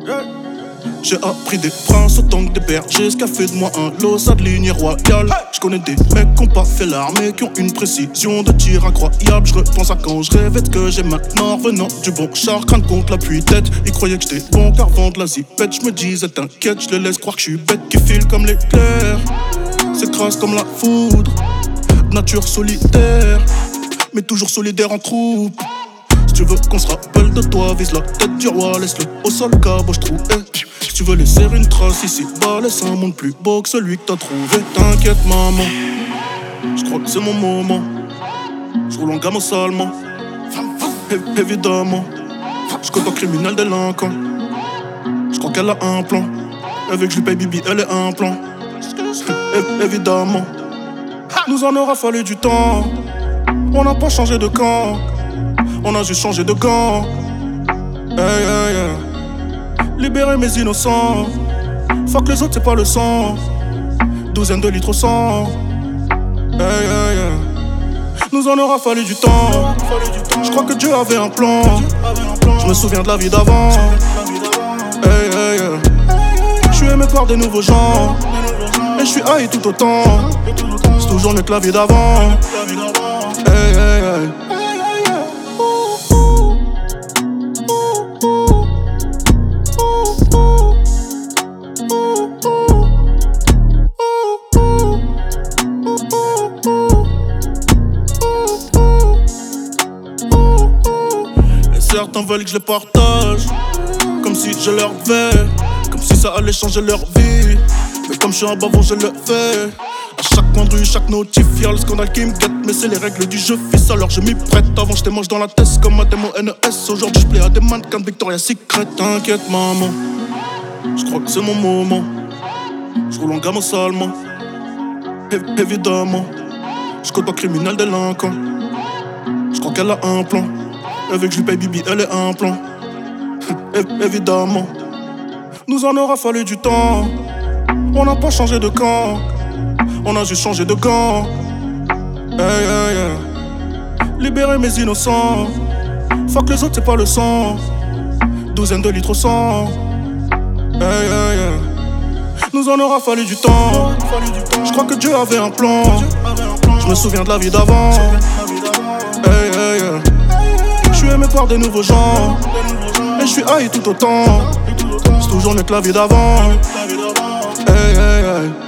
J'ai appris des princes autant que des bergers, ce qu'a fait de moi un losa de lignée royale. J'connais des mecs qui ont pas fait l'armée, qui ont une précision de tir incroyable. J'repense à quand je rêvais de que j'ai maintenant, revenant du bon char, crâne contre l'appui-tête. Ils croyaient que j'étais bon car vendre la zipette. J'me disais t'inquiète, j'les laisse croire que j'suis bête, qui file comme l'éclair. C'est crasse comme la foudre, nature solitaire, mais toujours solidaire en troupe. Si tu veux qu'on se rappelle de toi, vise la tête du roi, laisse-le au sol, caboche trou. Si tu veux laisser une trace ici, bah laisse un monde plus beau que celui que t'as trouvé. T'inquiète maman, j'crois que c'est mon moment. J'roule en gamme salement, évidemment. J'code un criminel délinquant. J'crois qu'elle a un plan. Avec je lui paye Bibi, elle est un plan. Évidemment. Nous en aura fallu du temps. On n'a pas changé de camp. On a juste changé de gants. Hey, hey, hey. Libérer mes innocents. Fuck les autres, c'est pas le sang. Douzaine de litres au sang. Hey, hey, hey. Nous en aura fallu du temps. J'crois que Dieu avait un plan. Je me souviens de la vie d'avant. Hey, hey, hey. J'suis aimé par des nouveaux gens. Et j'suis haï tout autant. C'est toujours mieux que la vie d'avant. Hey, hey, hey. Certains veulent que je les partage, comme si je leur devais, comme si ça allait changer leur vie. Mais comme je suis un bavon, je le fais. À chaque coin de rue, chaque notif, y'a le scandale qui me guette. Mais c'est les règles du jeu, fils, alors je m'y prête. Avant j'étais moche dans la tête comme un démo NES. Aujourd'hui je plais à des mannequins de Victoria's Secret. T'inquiète maman, j'crois que c'est mon moment. J'roule en gamme salement, évidemment. J'code pas criminel délinquant. J'crois qu'elle a un plan. Avec je lui paye Bibi, elle est un plan. Évidemment. Nous en aura fallu du temps. On n'a pas changé de camp. On a juste changé de gants. Hey, hey, hey. Libérer mes innocents. Fuck les autres, c'est pas le sang. Douzaine de litres au sang. Hey, hey, hey. Nous en aura fallu du temps. J'crois que Dieu avait un plan. Je me souviens de la vie d'avant. Hey, hey, hey. J'suis aimé par des nouveaux gens. Et j'suis haï tout autant. C'est toujours mieux que la vie d'avant. Hey, hey, hey.